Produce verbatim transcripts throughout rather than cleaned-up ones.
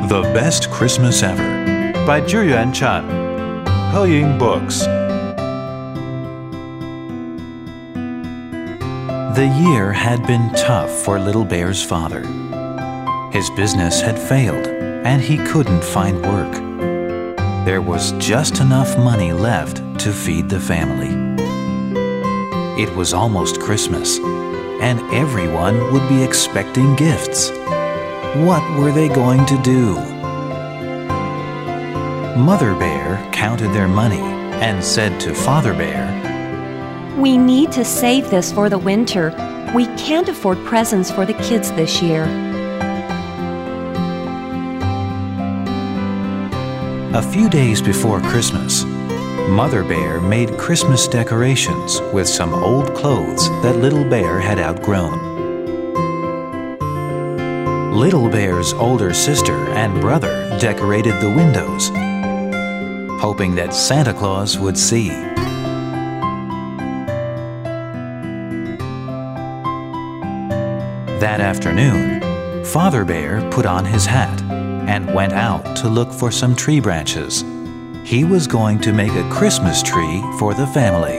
The Best Christmas Ever by Zhiyuan Chan. Heying Books. The year had been tough for Little Bear's father. His business had failed, and he couldn't find work. There was just enough money left to feed the family. It was almost Christmas, and everyone would be expecting gifts. What were they going to do? Mother Bear counted their money and said to Father Bear, "We need to save this for the winter. We can't afford presents for the kids this year." A few days before Christmas, Mother Bear made Christmas decorations with some old clothes that Little Bear had outgrown. Little Bear's older sister and brother decorated the windows, hoping that Santa Claus would see. That afternoon, Father Bear put on his hat and went out to look for some tree branches. He was going to make a Christmas tree for the family.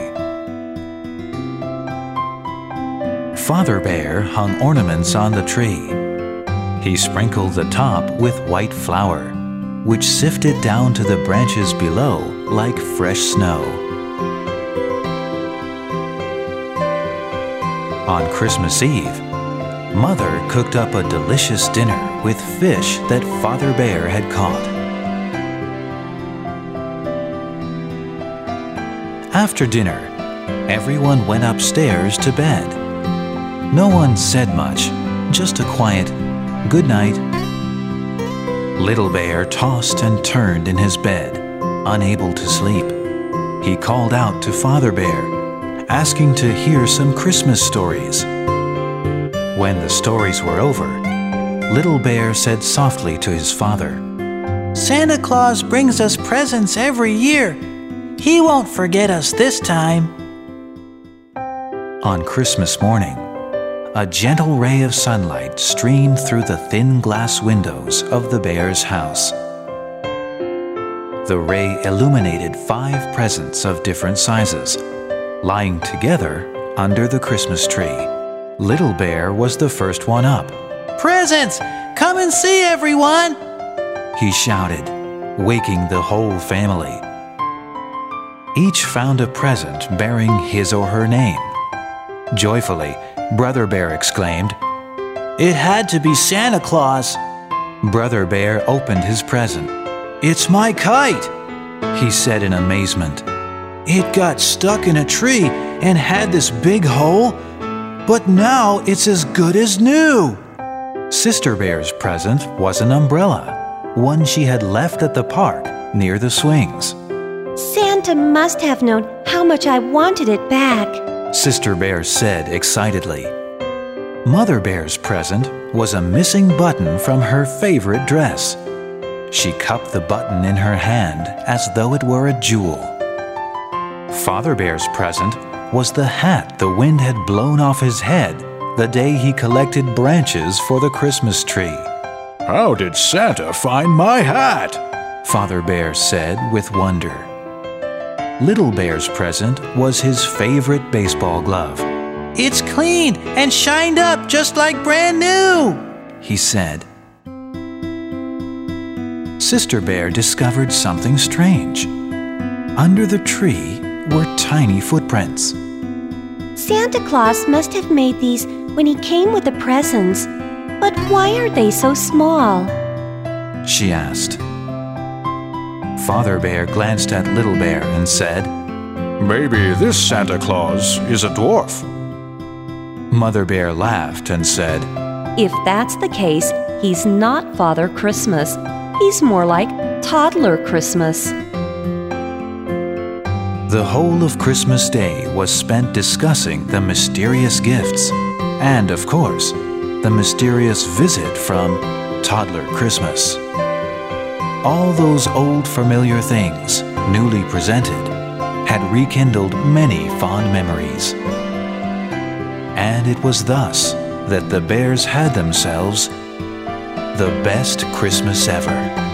Father Bear hung ornaments on the tree. He sprinkled the top with white flour, which sifted down to the branches below like fresh snow. On Christmas Eve, Mother cooked up a delicious dinner with fish that Father Bear had caught. After dinner, everyone went upstairs to bed. No one said much, just a quiet good night. Little Bear tossed and turned in his bed, unable to sleep. He called out to Father Bear, asking to hear some Christmas stories. When the stories were over, Little Bear said softly to his father, "Santa Claus brings us presents every year. He won't forget us this time." On Christmas morning, a gentle ray of sunlight streamed through the thin glass windows of the bear's house. The ray illuminated five presents of different sizes, lying together under the Christmas tree. Little Bear was the first one up. "Presents! Come and see, everyone!" he shouted, waking the whole family. Each found a present bearing his or her name. Joyfully, Brother Bear exclaimed, "It had to be Santa Claus." Brother Bear opened his present. "It's my kite," he said in amazement. "It got stuck in a tree and had this big hole, but now it's as good as new." Sister Bear's present was an umbrella, one she had left at the park near the swings. "Santa must have known how much I wanted it back," Sister Bear said excitedly. Mother Bear's present was a missing button from her favorite dress. She cupped the button in her hand as though it were a jewel. Father Bear's present was the hat the wind had blown off his head the day he collected branches for the Christmas tree. "How did Santa find my hat?" Father Bear said with wonder. Little Bear's present was his favorite baseball glove. "It's cleaned and shined up just like brand new," he said. Sister Bear discovered something strange. Under the tree were tiny footprints. "Santa Claus must have made these when he came with the presents. But why are they so small?" she asked. Father Bear glanced at Little Bear and said, "Maybe this Santa Claus is a dwarf." Mother Bear laughed and said, "If that's the case, he's not Father Christmas. He's more like Toddler Christmas." The whole of Christmas Day was spent discussing the mysterious gifts and, of course, the mysterious visit from Toddler Christmas. All those old familiar things, newly presented, had rekindled many fond memories. And it was thus that the bears had themselves the best Christmas ever.